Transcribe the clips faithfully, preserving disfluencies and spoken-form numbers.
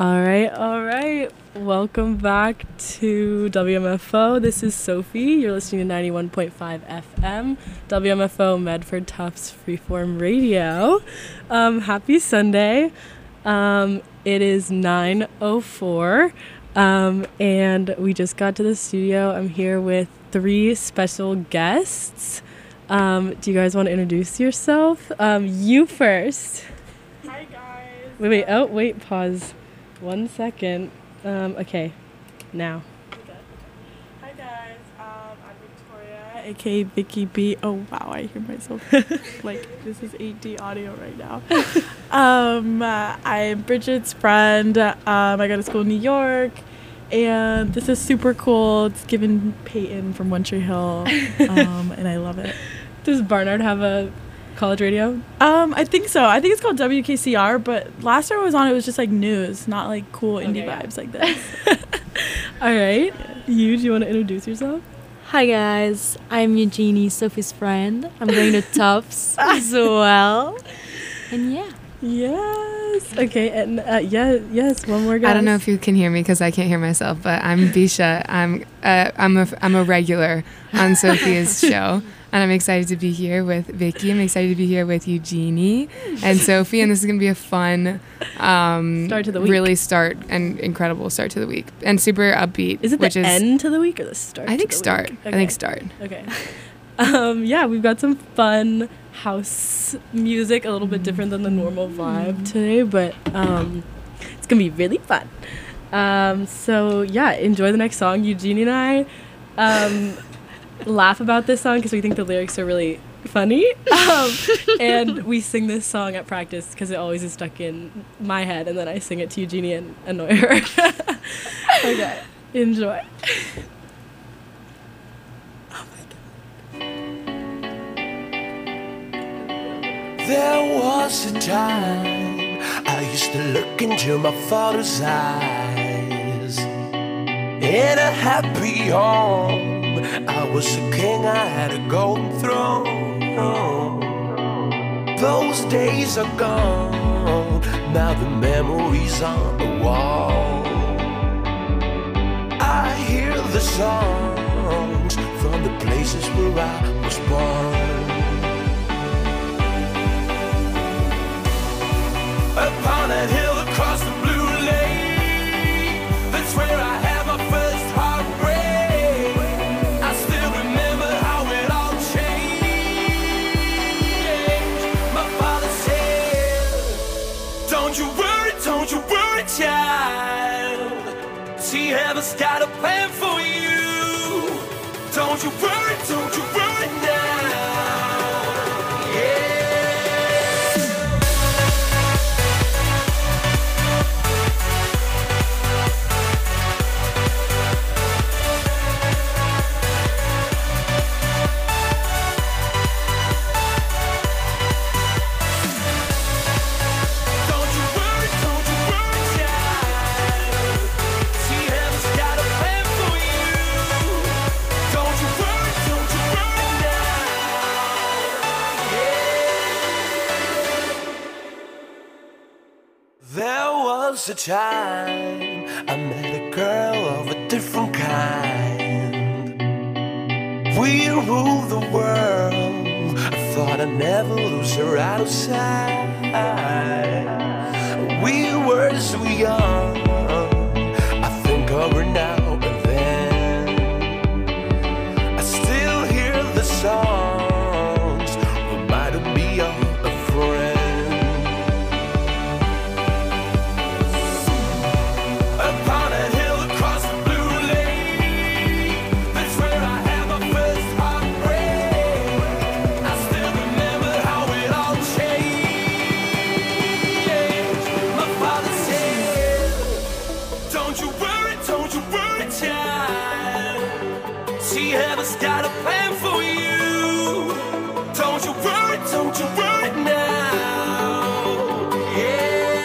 All right, all right. Welcome back to W M F O. This is Sophie. You're listening to ninety-one point five F M, W M F O Medford Tufts Freeform Radio. Um, happy Sunday. Um, it is nine oh four, um, and we just got to the studio. I'm here with three special guests. Um, do you guys want to introduce yourself? Um, you first. Hi, guys. Wait, wait. Oh, wait. Pause. One second. Um, okay. Now. Okay. Hi, guys. Um, I'm Victoria, aka Vicky B. Oh, wow. I hear myself. Like, this is eight D audio right now. um, uh, I'm Bridget's friend. Um, I go to school in New York. And this is super cool. It's given Peyton from One Tree Hill. Um, and I love it. Does Barnard have a college radio? Um, I think so. I think it's called W K C R, but last time I was on, it was just like news, not like cool indie Okay, yeah. vibes like this. All right. You, do you want to introduce yourself? Hi guys, I'm Eugenie, Sophie's friend. I'm going to Tufts as well. And yeah. Yes. Okay. And uh, yeah, yes. One more guy. I don't know if you can hear me because I can't hear myself, but I'm Bisha. I'm uh, I'm a I'm a regular on Sophia's show, and I'm excited to be here with Vicky. I'm excited to be here with Eugenie and Sophie, and this is gonna be a fun um, Start to the week. Really start and incredible start to the week, and super upbeat. Is it which the is, end to the week or the start? I think to the start. Week? I think start. Okay. Um, yeah, we've got some fun house music, a little bit different than the normal vibe today, but um, it's gonna be really fun. Um, so yeah, enjoy the next song. Eugenie and I um, laugh about this song because we think the lyrics are really funny, um, and we sing this song at practice because it always is stuck in my head, and then I sing it to Eugenie and annoy her. Okay, enjoy. There was a time I used to look into my father's eyes. In a happy home, I was a king, I had a golden throne. Those days are gone, now the memories on the wall. I hear the songs from the places where I was born. Upon a hill across the blue lake, that's where I had my first heartbreak. I still remember how it all changed. My father said, don't you worry, don't you worry, child. See, heaven's got a plan for you. Don't you worry, don't you worry now. Yeah. A time I met a girl of a different kind. We ruled the world. I thought I'd never lose her out of sight. We were so young. I think of her now and then. I still hear the songs reminding me of a friend. Heaven's got a plan for you. Don't you worry, don't you worry now. Yeah.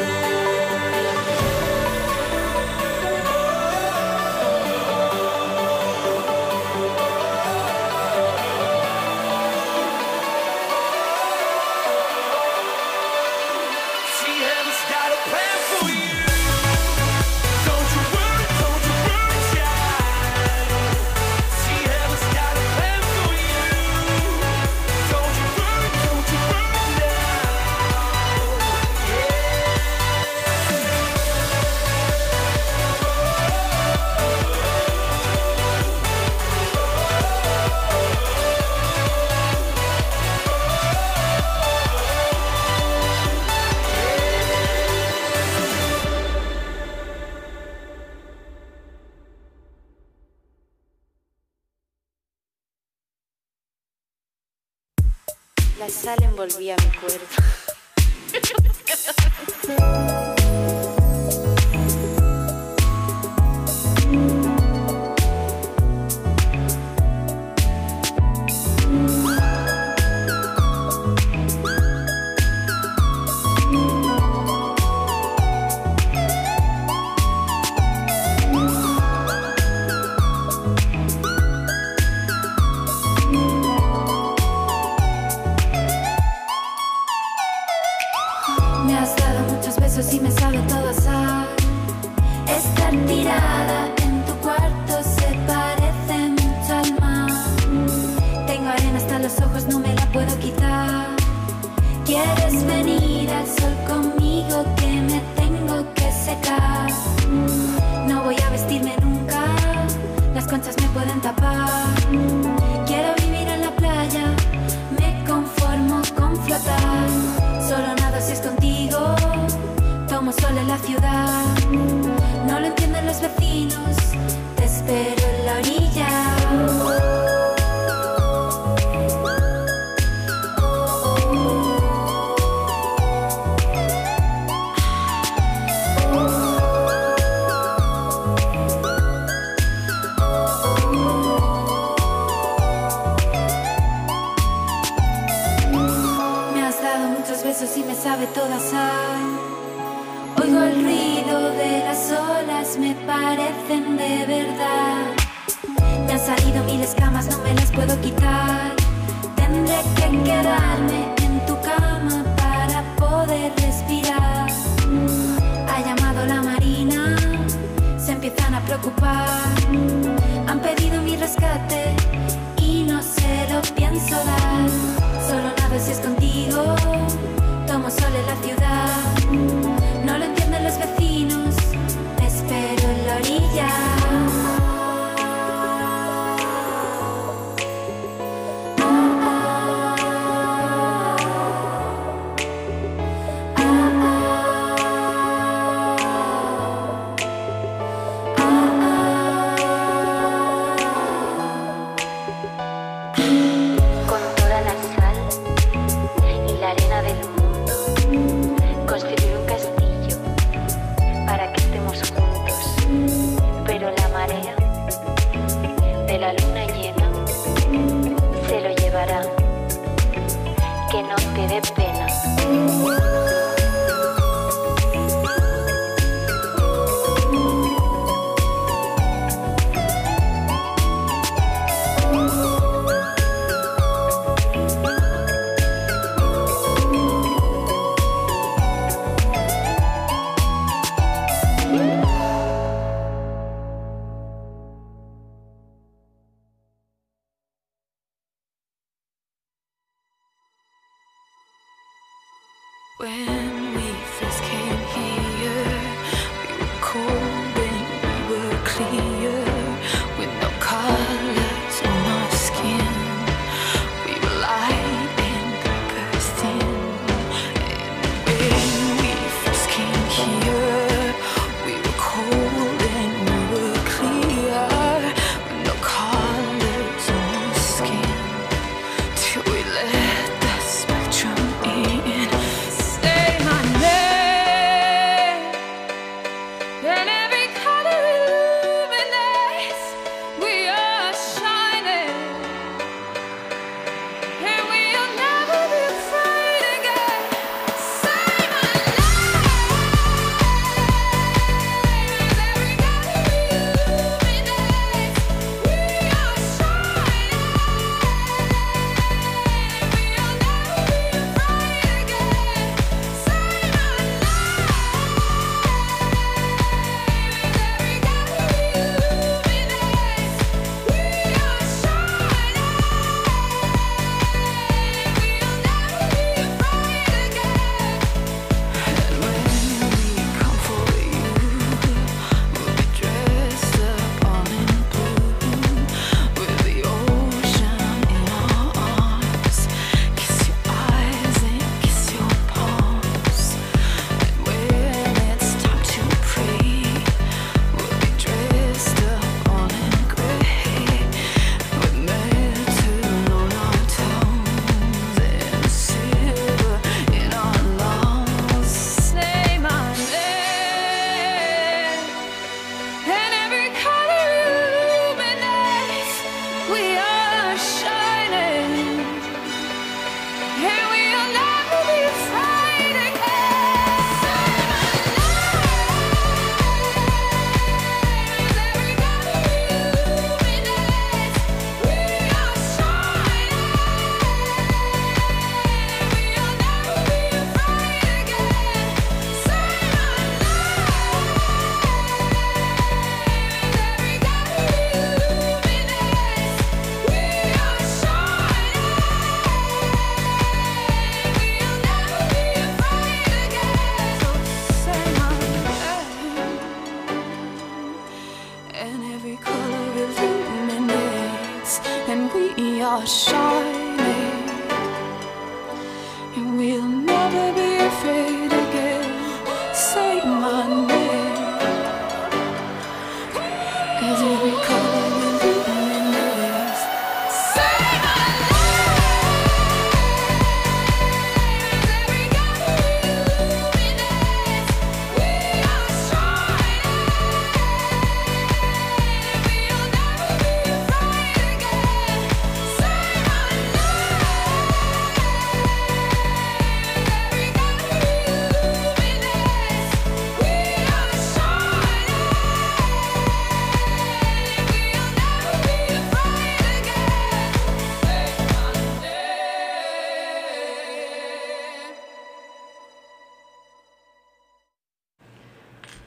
See, heaven's got a plan for you. La sal envolvía mi cuerpo. Me has dado muchos besos y me sabe todo a sal. Estar tirada en tu cuarto se parece mucho al mar. Tengo arena hasta los ojos, no me la puedo quitar. ¿Quieres venir al sol conmigo que me tengo que secar? No voy a vestirme nunca, las conchas me pueden tapar. Quiero vivir en la playa, me conformo con flotar. Solo nado si es contigo, tomo sol en la ciudad. No lo entienden los vecinos, te espero en la orilla. Y me sabe toda sal. Oigo el ruido de las olas, me parecen de verdad. Me han salido mil escamas, no me las puedo quitar. Tendré que quedarme en tu cama para poder respirar. Ha llamado la marina, se empiezan a preocupar. Han pedido mi rescate y no se lo pienso dar. Solo nado si es contigo, tomo sol en la ciudad. No lo entienden los vecinos, te espero en la orilla. Que no te dé pena. When we first came here, we were cold and we were clear, with no colors on our skin. We were light and bursting. And when we first came here, we were cold and we were clear, with no colors on our skin. Till we let the spectrum in. Say my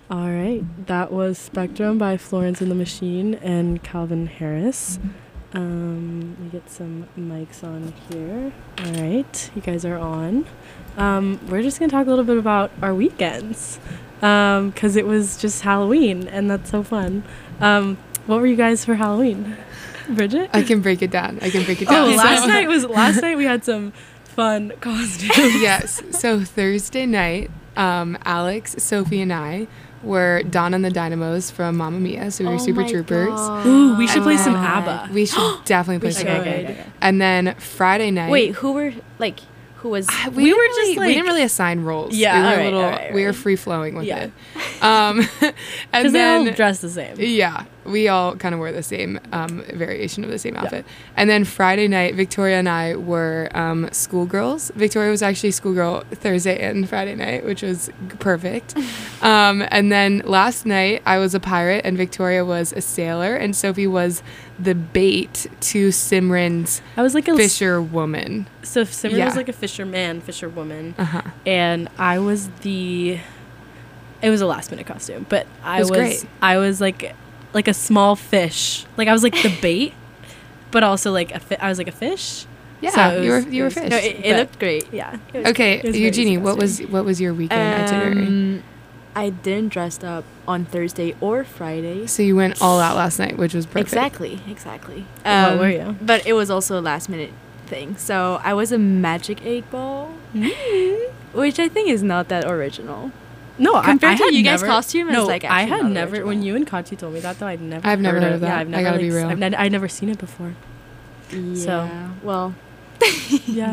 All right, that was Spectrum by Florence and the Machine and Calvin Harris. Um, let me get some mics on here. All right, you guys are on. Um, we're just gonna talk a little bit about our weekends, um, cause it was just Halloween, and that's so fun. Um, what were you guys for Halloween, Bridget? I can break it down. I can break it Oh, down. last So- night was last night. We had some fun costumes. Yes. So Thursday night, um, Alex, Sophie, and I were Dawn and the Dynamos from Mamma Mia. So we were Oh Super my Troopers. God. Ooh, we should play some God. ABBA. We should definitely play We some. should. Okay, ABBA. okay, okay. And then Friday night. Wait, who were like who was Ah, we we, were were just, just we like- didn't really assign roles. Yeah, we were alright, a little alright, we were alright. free flowing with Yeah. it. Um, Because and they all then dress the same. yeah, we all kind of wore the same um, variation of the same outfit. And then Friday night, Victoria and I were um, schoolgirls. Victoria was actually schoolgirl Thursday and Friday night, which was g- perfect. um, and then last night, I was a pirate and Victoria was a sailor, and Sophie was the bait to Simran's I was like a fisher woman. So Simran Yeah. was like a fisherman, fisherwoman, Uh huh. and I was the. It was a last minute costume, but I was was, great. I was like like a small fish. Like I was like the bait, but also like a fi- I was like a fish. Yeah, So it you were was- you it were was- fish. No, it, it But- looked great. Yeah. it was- Okay, it was very Eugenie, easy what was costume. what was your weekend itinerary? Um, I didn't dress up on Thursday or Friday. So you went all out last night, which was perfect. Exactly, exactly. What Um, were you? But it was also a last minute thing. So I was a magic eight ball, which I think is not that original. No, I, Compared I to had you guys' never, costume, it's, no, like, I actually had not never. When original. you and Kachi told me that, though, I'd never. I've never heard of of that. Yeah, I've I never. gotta like, be s- real. I've, ne- I've never seen it before. Yeah. So- Well, Yeah.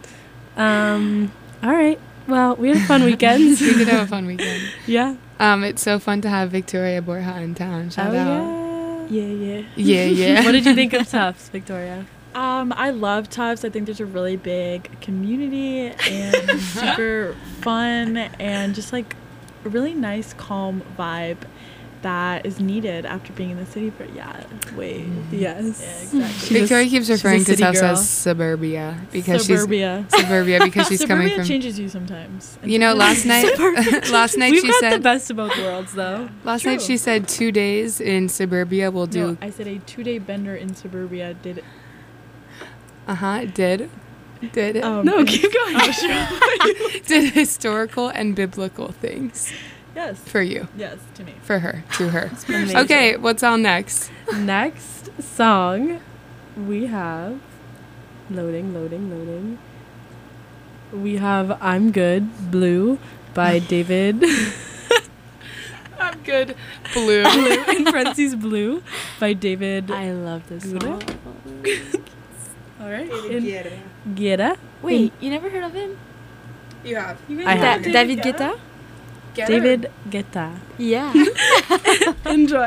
Um. All right. Well, we had fun weekends. We did have a fun weekend. Yeah. Um, it's so fun to have Victoria Borja in town. Shout oh out. yeah. Yeah, yeah. Yeah, yeah. What did you think of Tufts, Victoria? Um, I love Tufts. I think there's a really big community and super fun and just like a really nice, calm vibe that is needed after being in the city for yeah, way. Yes. Yeah, exactly. She's Victoria a- keeps she's a referring to city Tufts girl. as suburbia because Suburbia. she's suburbia because she's Suburbia coming from. changes you sometimes. You know, last night, last night We've she got said. the best of both worlds, though. Last night True. she said two days in suburbia will do. No, I said a two-day bender in Suburbia did. Uh huh. Did. Did. Um, No, and- keep going. Oh, sure. did historical and biblical things Yes. for you, Yes, to me. for her, to her. Amazing. Okay, what's on next? Next song, we have loading, loading, loading. We have "I'm Good" Blue by David. I'm good. Blue. Blue in parentheses Blue by David. I love this Guerra? song. All right. In Guerra. Wait, you never heard of him? You have. I have. Da- David Guetta? David Guetta. Yeah. Enjoy.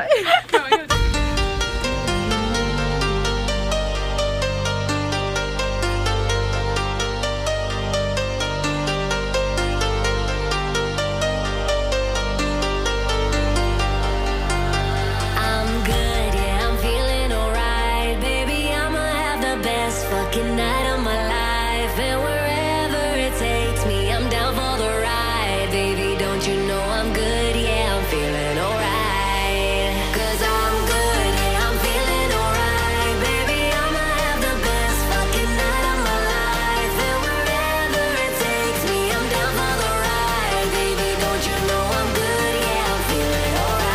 I'm good, yeah, I'm feeling alright. Baby, I'ma have the best fucking night of my life. And wherever it takes me, I'm down for the ride. Baby, don't you know I'm good, yeah, I'm feeling alright. 'Cause I'm good, yeah, I'm feeling alright. Baby, I'ma have the best fucking night of my life. And wherever it takes me, I'm down for the ride. Baby, don't you know I'm good, yeah, I'm feeling alright.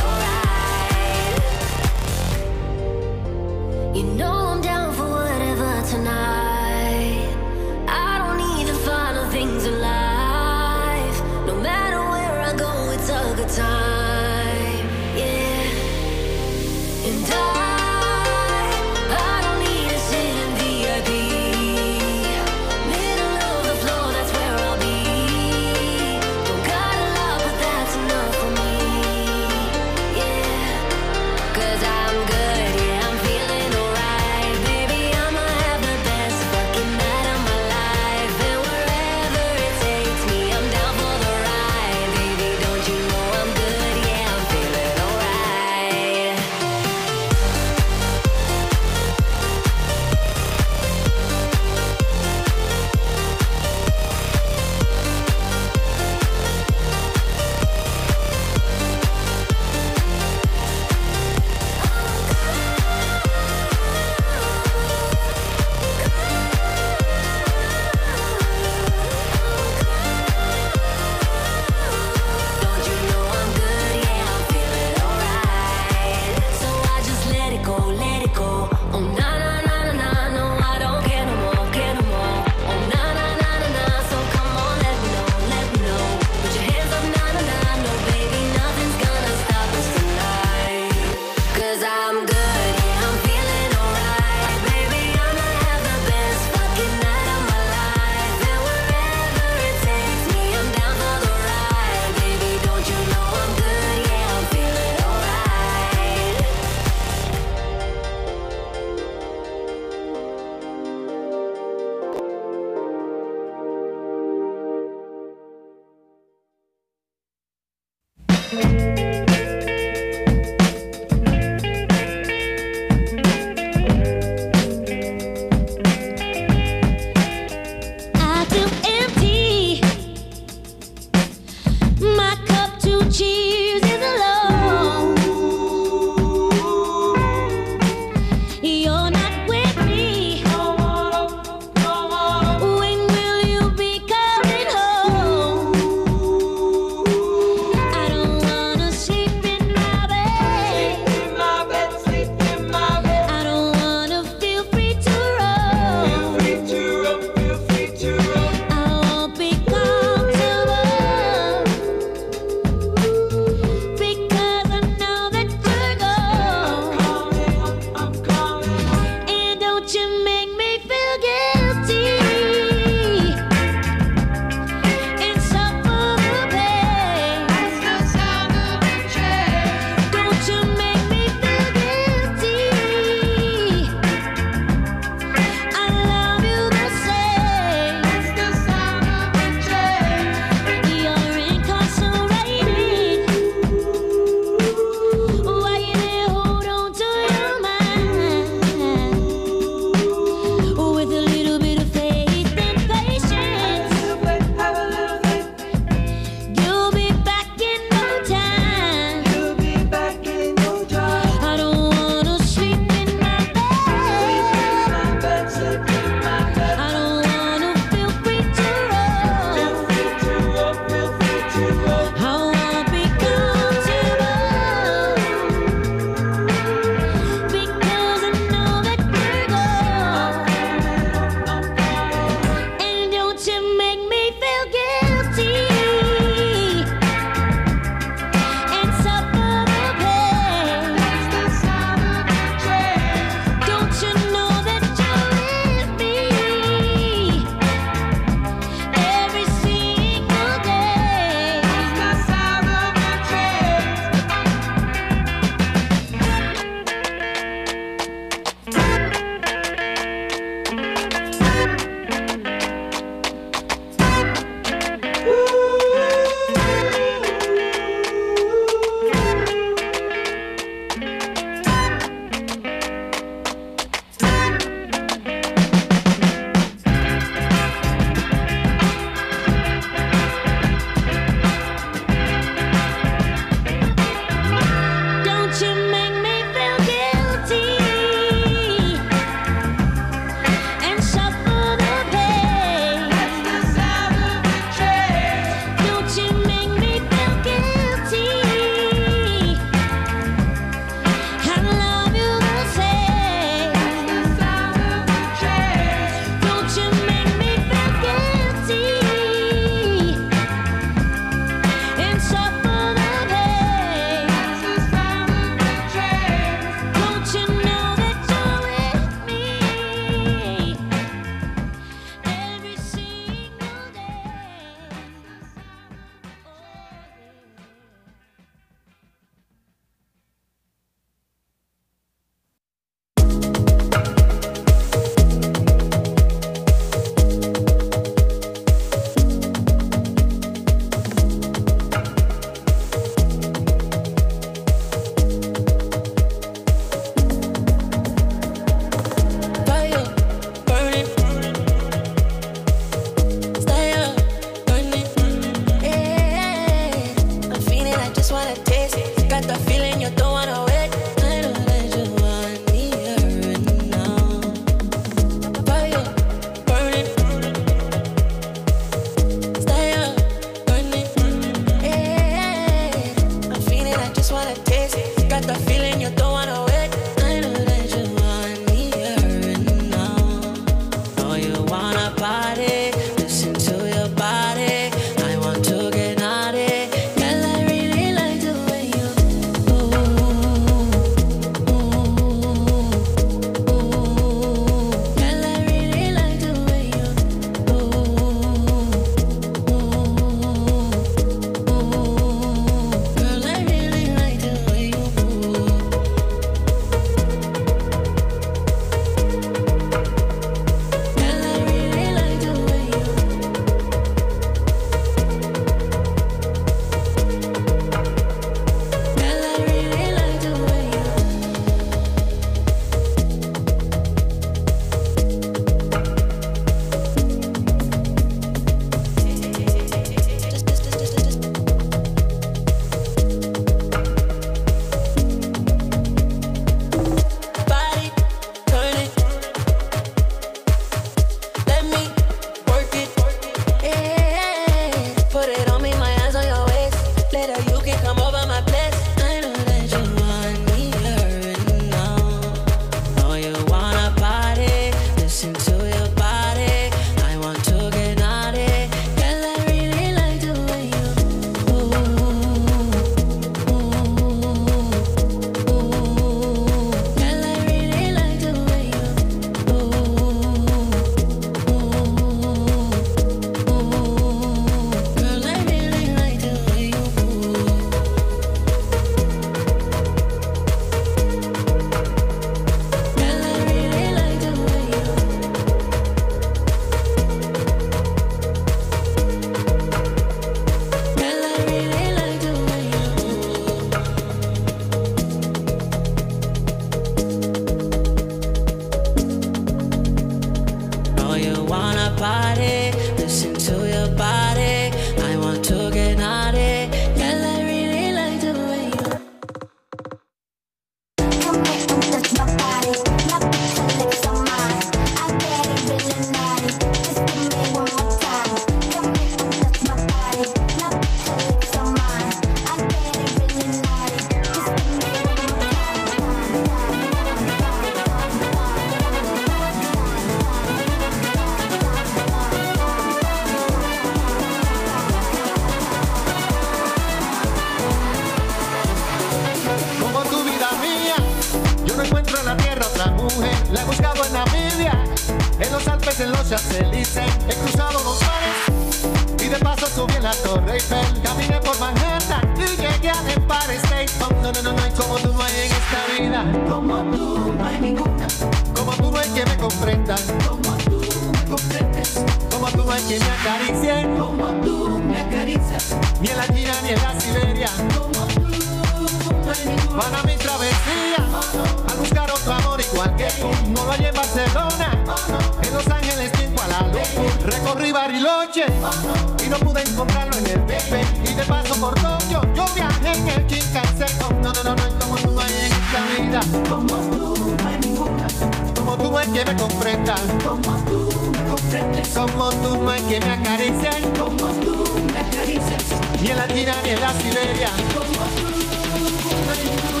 Champs-Élysées. He cruzado los mares y de paso subí en la Torre Eiffel. Caminé por Manhattan y llegué al Empire State. Oh, no, no, no, no hay como tú, no hay en esta vida. Como tú, no hay ninguna. Como tú no hay que me comprenda. Como tú me comprendes. Como tú no hay que me acaricie. Como tú me acaricias. Ni en la China ni en la Siberia. Como tú no hay ninguna. Para mi travesía a buscar otro amor igual que tú. No lo hay en Barcelona, en Los Ángeles ni en Kuala Lumpur. Recorrí Bariloche y no pude encontrarlo en el Big Ben. Y de paso por Tokio yo viajé en el Shinkansen. No, no, no, no, como tú no hay en esta vida. Como tú no hay ninguna. Como tú no hay que me comprenda. Como tú me comprendes. Como tú no hay que me acaricie. Como tú me acaricias. Ni en la China ni en la Siberia. Como tú no hay ninguna.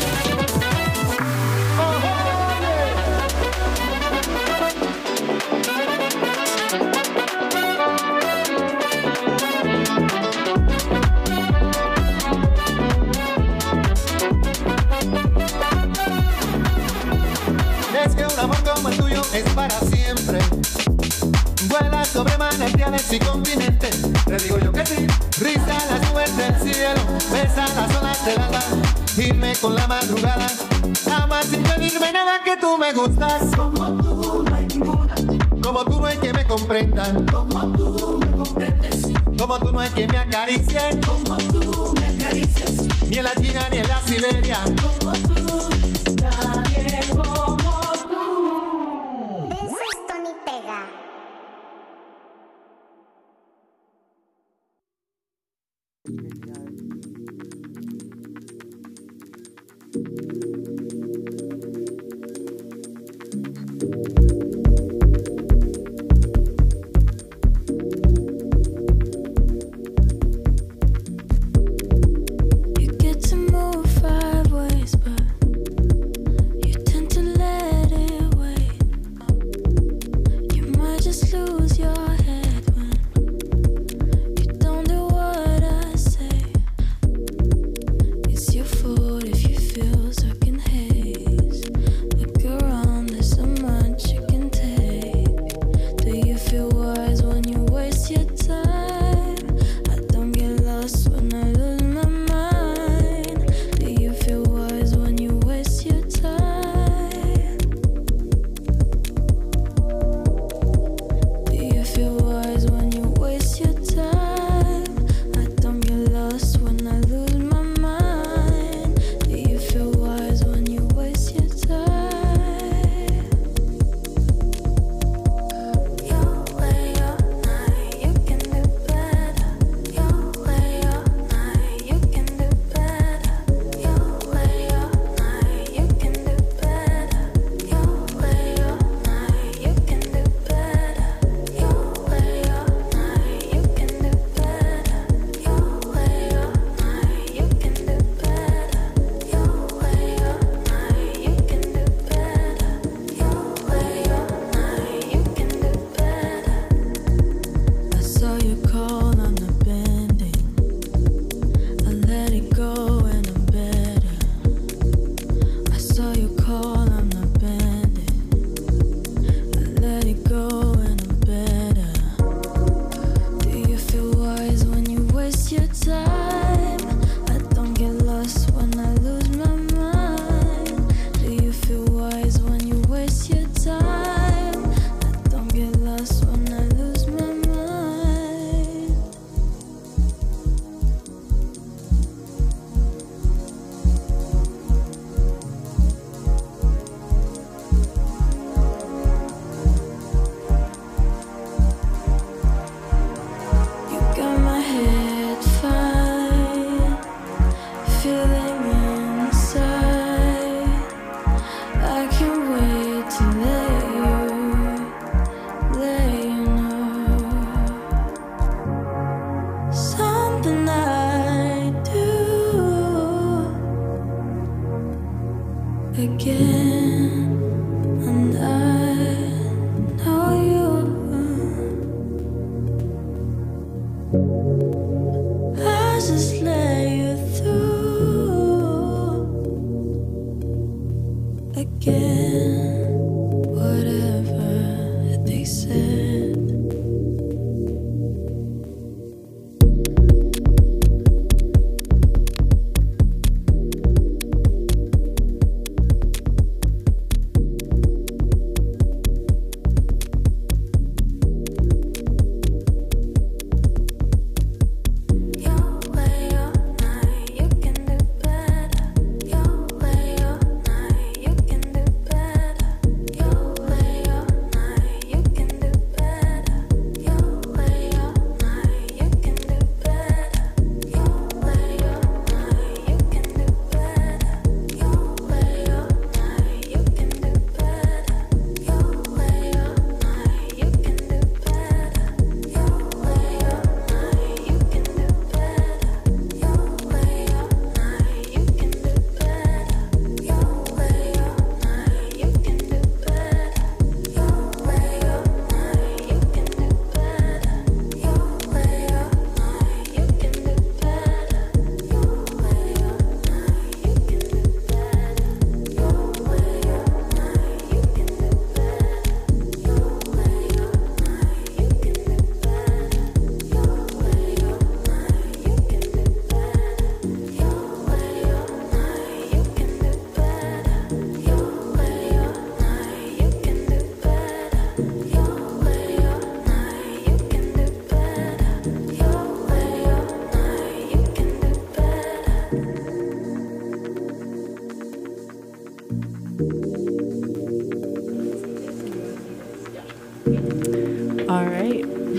Es que un amor como el tuyo es para siempre. Vuela sobre manantiales y continentes. Te digo yo que sí. Risa las nubes del cielo. Besa las olas del alba. Irme con la madrugada. Ama sin pedirme nada, que tú me gustas. Como tú no hay ninguna. Como tú no hay que me comprenda. Como tú me comprendes. Como tú no hay que me acaricie. Como tú me acaricias. Ni en la China ni en la Siberia. Como tú, nadie como tú. Eso Tony pega. You get to move five ways, but you tend to let it wait. You might just lose your head when you don't do what I say.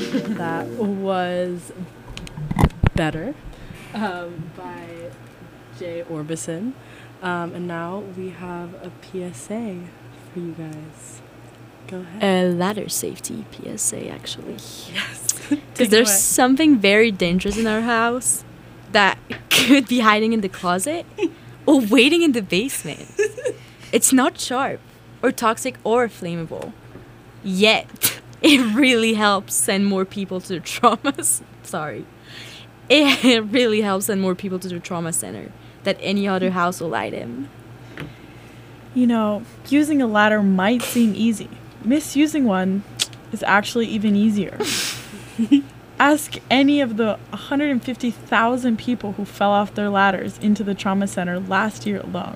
that was Better um, by Jay Orbison. Um, and now we have a P S A for you guys. Go ahead. A ladder safety P S A, actually. Yes. Because there's something very dangerous in our house that could be hiding in the closet or waiting in the basement. It's not sharp or toxic or flammable. Yet, it really helps send more people to the trauma... s- Sorry. It really helps send more people to the trauma center than any other household item. You know, using a ladder might seem easy. Misusing one is actually even easier. Ask any of the one hundred fifty thousand people who fell off their ladders into the trauma center last year alone.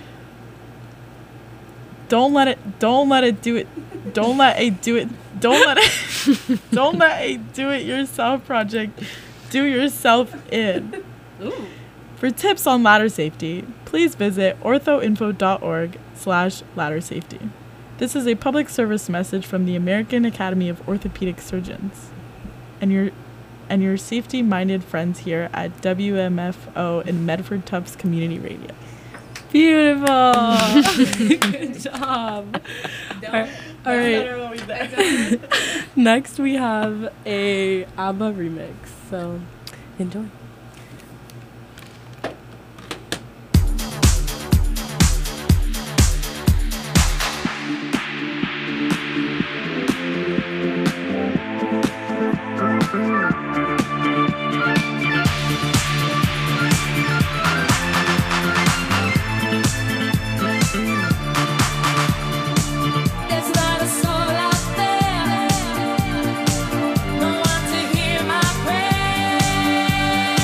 Don't let it don't let it do it. Don't let a do it don't let it don't let a do it yourself project do yourself in. Ooh. For tips on ladder safety, please visit orthoinfo.org slash ladder safety. This is a public service message from the American Academy of Orthopedic Surgeons and your and your safety-minded friends here at W M F O and Medford Tufts Community Radio. Beautiful. Good job. All all right. Next we have a ABBA remix. So enjoy. There's not a soul out there, no one to hear my prayer.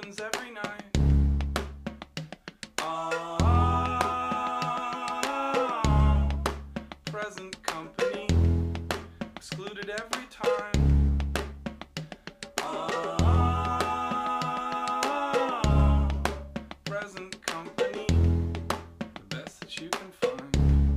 happens every night. Ah, present company excluded every time. Ah, present company, the best that you can find.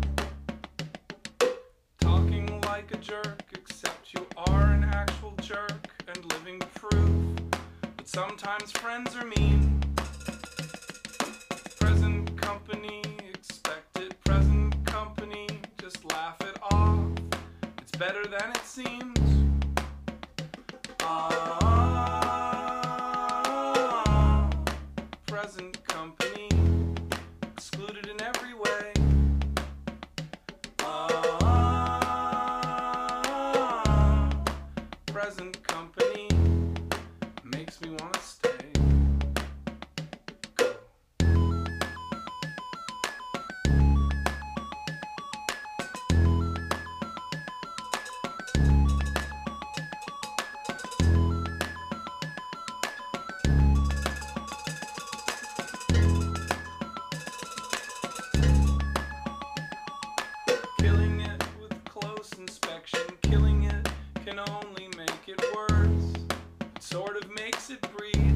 Talking like a jerk, except you are an actual jerk and living proof. But sometimes friends are mean. Present company, expect it. Present company, just laugh it off. It's better than it seems. Ah, present company, excluded in every way. Ah, present company makes me want to stay. Killing it with close inspection, killing it can only make it worse. It sort of makes it breed.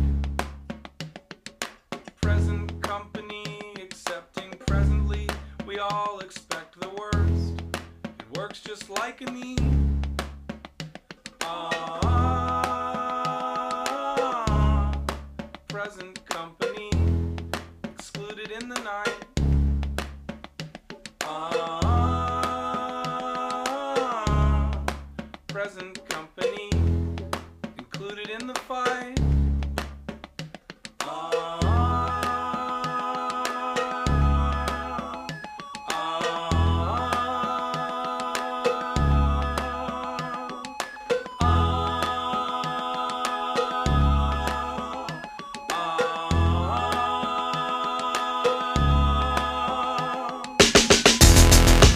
Present company accepting presently, we all expect the worst. It works just like a need. Ah, present company excluded in the night. Ah, present company included in the fight. Ah, ah, ah, ah.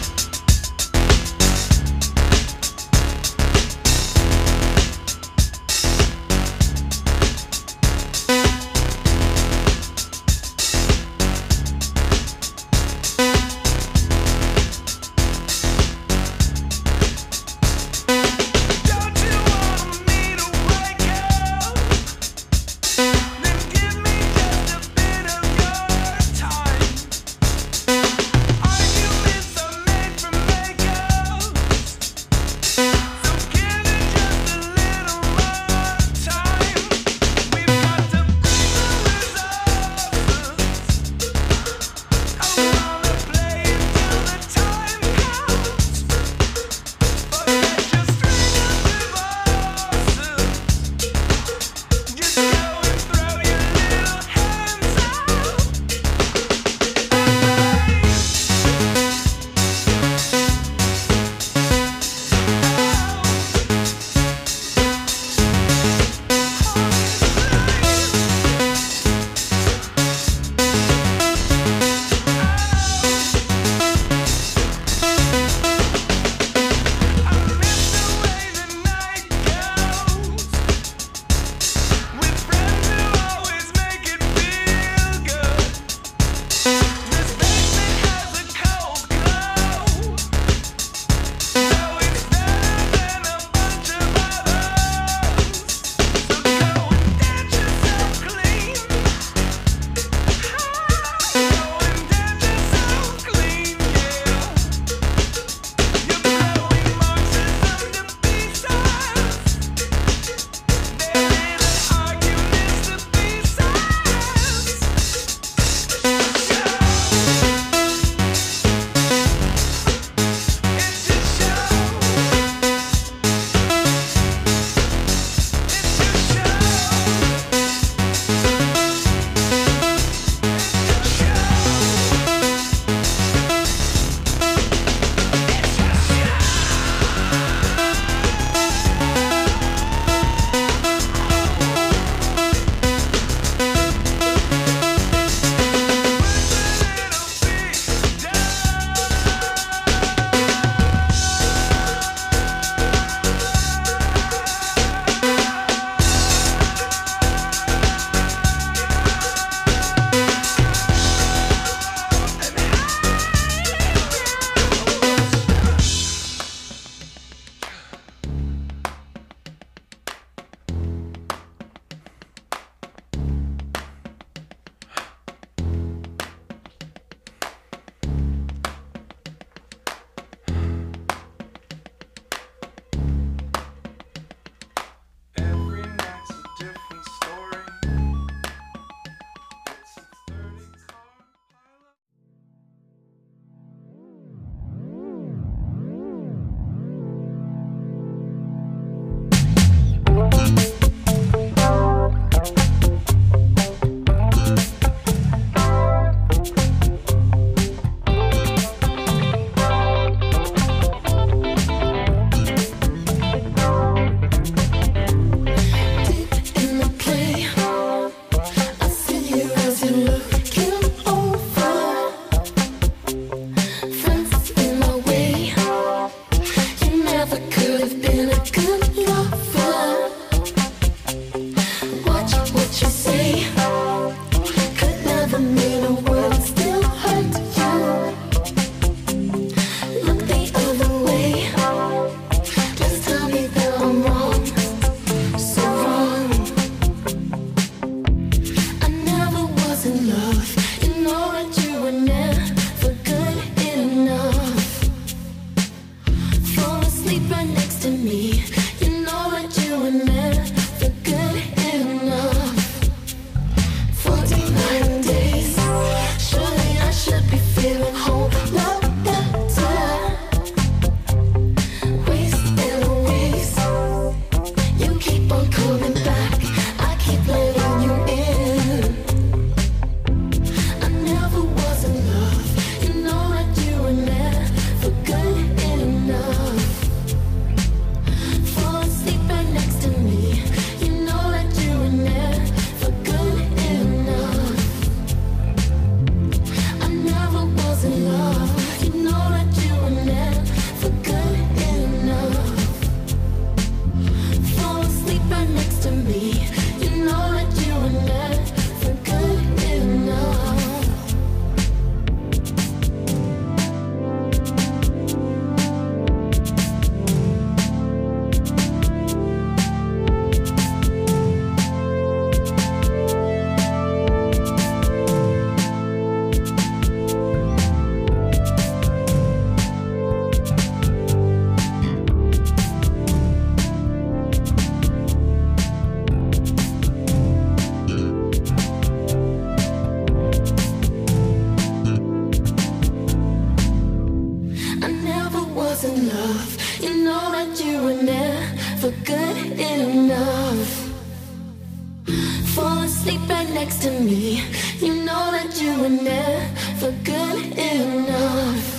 enough. You know that you were never good enough. Fall asleep right next to me. You know that you were never good enough.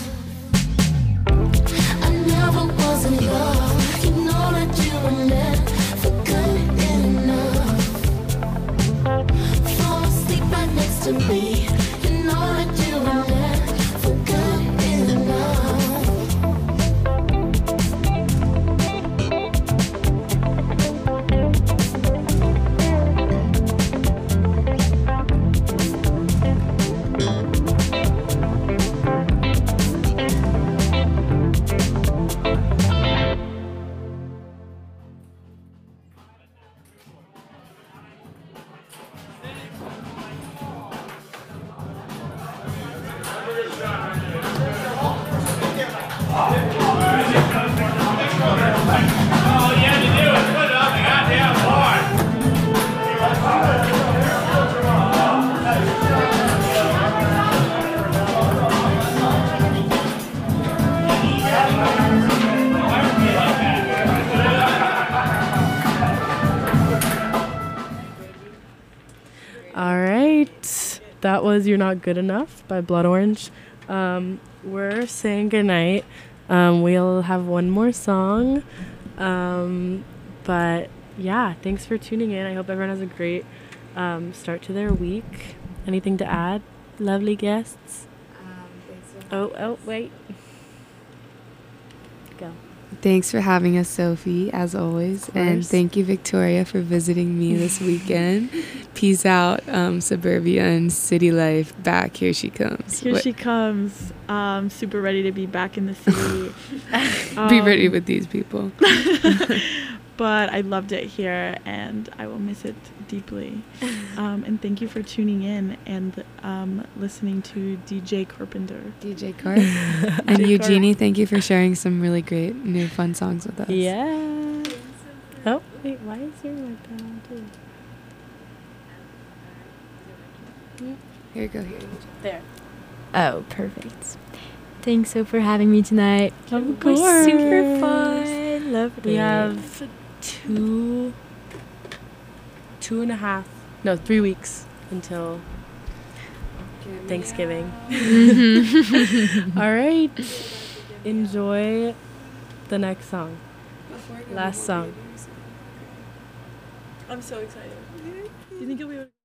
I never was in love. You know that you were never good enough. Fall asleep right next to me. You know that you were never good enough. All right, that was "You're Not Good Enough" by Blood Orange. Um, we're saying goodnight. Um, we'll have one more song, um, but yeah, thanks for tuning in. I hope everyone has a great um, start to their week. Anything to add, lovely guests? Oh, oh, wait. Go. Thanks for having us, Sophie, as always. And course. thank you, Victoria, for visiting me this weekend. Peace out, um, suburbia and city life. Back, here she comes. Here What- she comes. Um, super ready to be back in the city. Be Um, ready with these people. But I loved it here, and I will miss it deeply. Um, and thank you for tuning in and um, listening to D J Carpenter. D J Carp. And J. Eugenie, thank you for sharing some really great new fun songs with us. Yeah. Oh, wait, why is your webcam on too? Here you go. Here. There. Oh, perfect. Thanks so for having me tonight. Of It was course. super fun. Loved We it. have two, two and a half, no, three weeks until Thanksgiving. All right. Enjoy the next song. Last song. I'm so excited. Do you think you'll be able to